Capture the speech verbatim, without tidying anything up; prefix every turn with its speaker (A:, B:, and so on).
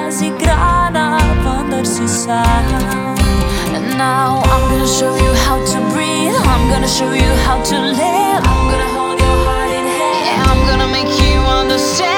A: razigrana, vendar si sam. And now I'm gonna show you how to breathe, I'm gonna show you how to live, I'm gonna hold your heart in hand, yeah, I'm gonna make you understand.